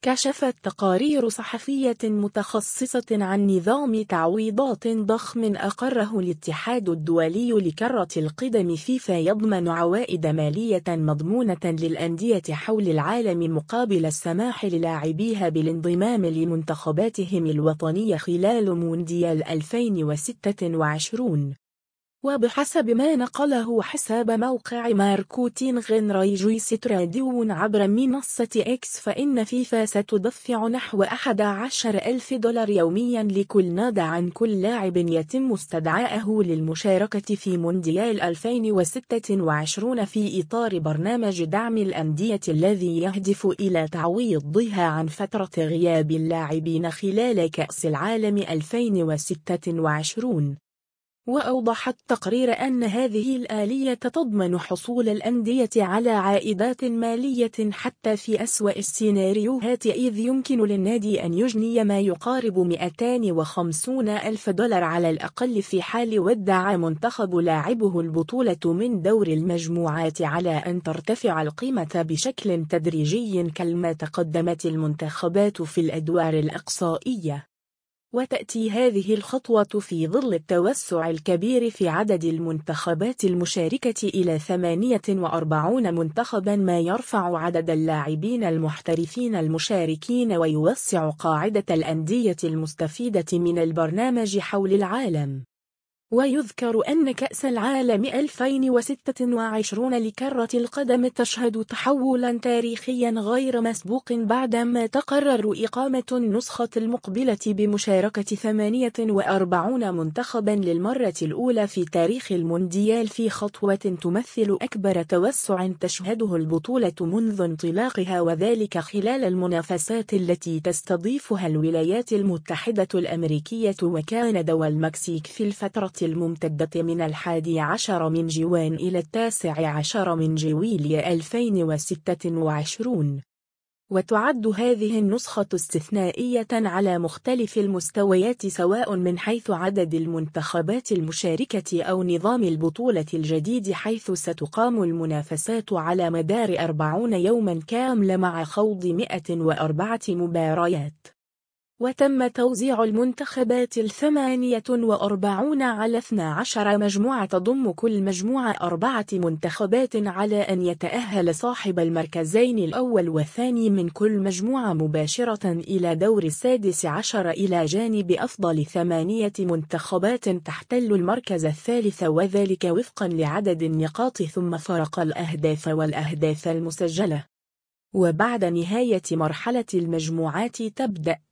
كشفت تقارير صحفية متخصصة عن نظام تعويضات ضخم أقره الاتحاد الدولي لكرة القدم فيفا يضمن عوائد مالية مضمونة للأندية حول العالم مقابل السماح للاعبيها بالانضمام لمنتخباتهم الوطنية خلال مونديال 2026. وبحسب ما نقله حساب موقع ماركوتين غنرايجوي ستراديون عبر منصة إكس، فإن فيفا ستدفع نحو $11,000 يوميا لكل نادي عن كل لاعب يتم استدعائه للمشاركة في مونديال 2026 في إطار برنامج دعم الأندية الذي يهدف إلى تعويضها عن فترة غياب اللاعبين خلال كأس العالم 2026. وأوضح التقرير أن هذه الآلية تضمن حصول الأندية على عائدات مالية حتى في أسوأ السيناريوهات، إذ يمكن للنادي أن يجني ما يقارب $250,000 على الأقل في حال ودع منتخب لاعبه البطولة من دور المجموعات، على أن ترتفع القيمة بشكل تدريجي كما تقدمت المنتخبات في الأدوار الإقصائية. وتأتي هذه الخطوة في ظل التوسع الكبير في عدد المنتخبات المشاركة إلى 48 منتخبا، ما يرفع عدد اللاعبين المحترفين المشاركين ويوسع قاعدة الأندية المستفيدة من البرنامج حول العالم. ويذكر أن كأس العالم 2026 لكرة القدم تشهد تحولا تاريخيا غير مسبوق بعدما تقرر إقامة النسخة المقبلة بمشاركة 48 منتخبا للمرة الأولى في تاريخ المونديال، في خطوة تمثل أكبر توسع تشهده البطولة منذ انطلاقها، وذلك خلال المنافسات التي تستضيفها الولايات المتحدة الأمريكية وكندا والمكسيك في الفترة الممتدة من 11 من جوان إلى 19 من جويلية 2026. وتعد هذه النسخة استثنائية على مختلف المستويات، سواء من حيث عدد المنتخبات المشاركة أو نظام البطولة الجديد، حيث ستقام المنافسات على مدار 40 يوما كاملة مع خوض 104 مباريات. وتم توزيع المنتخبات 48 على 12 مجموعة، تضم كل مجموعة 4 منتخبات، على أن يتأهل صاحب المركزين الأول والثاني من كل مجموعة مباشرة إلى دور 16 إلى جانب أفضل 8 منتخبات تحتل المركز الثالث، وذلك وفقا لعدد النقاط ثم فرق الأهداف والأهداف المسجلة. وبعد نهاية مرحلة المجموعات تبدأ